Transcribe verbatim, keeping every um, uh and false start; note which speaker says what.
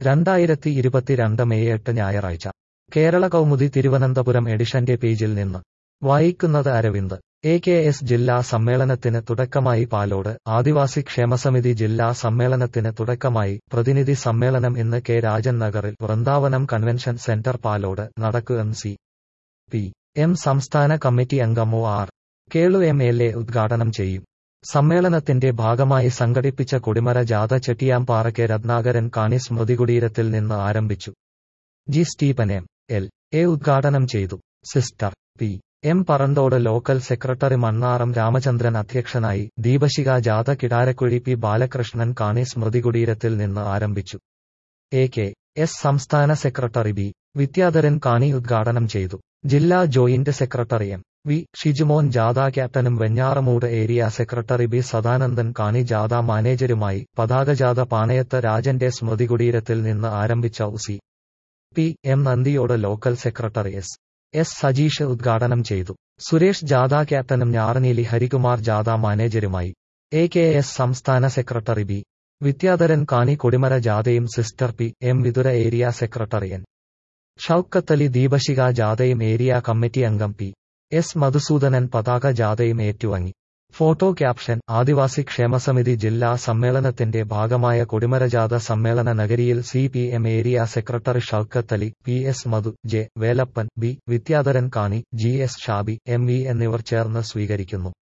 Speaker 1: രണ്ടായിരത്തി ഇരുപത്തിരണ്ട് മെയ് എട്ട് ഞായറാഴ്ച കേരള കൗമുദി തിരുവനന്തപുരം എഡിഷന്റെ പേജിൽ നിന്ന് വായിക്കുന്നത് അരവിന്ദ്. എ കെ എസ് ജില്ലാ സമ്മേളനത്തിന് തുടക്കമായി പാലോട്. ആദിവാസി ക്ഷേമസമിതി ജില്ലാ സമ്മേളനത്തിന് തുടക്കമായി. പ്രതിനിധി സമ്മേളനം ഇന്ന് കെ രാജൻ നഗറിൽ വൃന്ദാവനം കൺവെൻഷൻ സെന്റർ പാലോട് നടക്കും. സി പി എം സംസ്ഥാന കമ്മിറ്റി അംഗം O R Kelu M L A ഉദ്ഘാടനം ചെയ്യും. സമ്മേളനത്തിന്റെ ഭാഗമായി സംഘടിപ്പിച്ച കൊടിമര ജാഥ ചെട്ടിയാംപാറ കെ രത്നാകരൻ കാണി സ്മൃതികുടീരത്തിൽ നിന്ന് ആരംഭിച്ചു. G Stephen M L A ഉദ്ഘാടനം ചെയ്തു. സിസ്റ്റർ പി എം പറന്തോട് ലോക്കൽ സെക്രട്ടറി മണ്ണാറം രാമചന്ദ്രൻ അധ്യക്ഷനായി. ദീപശിഖ ജാഥ കിടാരക്കുഴി പി ബാലകൃഷ്ണൻ കാണി സ്മൃതികുടീരത്തിൽ നിന്ന് ആരംഭിച്ചു. എ കെ എസ് സംസ്ഥാന സെക്രട്ടറി ബി വിദ്യാധരൻ കാണി ഉദ്ഘാടനം ചെയ്തു. ജില്ലാ joint secretary M V Shijumon ജാഥ ക്യാപ്റ്റനും Venjaramoodu area secretary B Sadanandan Kani ജാഥ മാനേജരുമായി. പതാകജാഥ പാണയത്ത് രാജന്റെ സ്മൃതികുടീരത്തിൽ നിന്ന് ആരംഭിച്ച ഉസി P M Nandiyode local secretary S S Sajeesh ഉദ്ഘാടനം ചെയ്തു. സുരേഷ് ജാഥ ക്യാപ്റ്റനും ഞാറനീലി ഹരികുമാർ ജാഥ മാനേജരുമായി. എ കെ എസ് സംസ്ഥാന സെക്രട്ടറി ബി വിദ്യാധരൻ കാണി കൊടിമര ജാഥയും sister P M Vithura area secretary N Shoukathali ദീപശിഖ ജാഥയും ഏരിയ കമ്മിറ്റി അംഗം പി എസ് മധുസൂദനൻ പതാക ജാഥയും ഏറ്റുവാങ്ങി. ഫോട്ടോ ക്യാപ്ഷൻ: ആദിവാസി ക്ഷേമസമിതി ജില്ലാ സമ്മേളനത്തിന്റെ ഭാഗമായ കൊടിമരജാഥ സമ്മേളന നഗരിയിൽ C P M area secretary Shoukathali, P S Madhu, J Velappan, B Vidyadharan Kani, G S Shabi, M V എന്നിവർ ചേർന്ന് സ്വീകരിക്കുന്നു.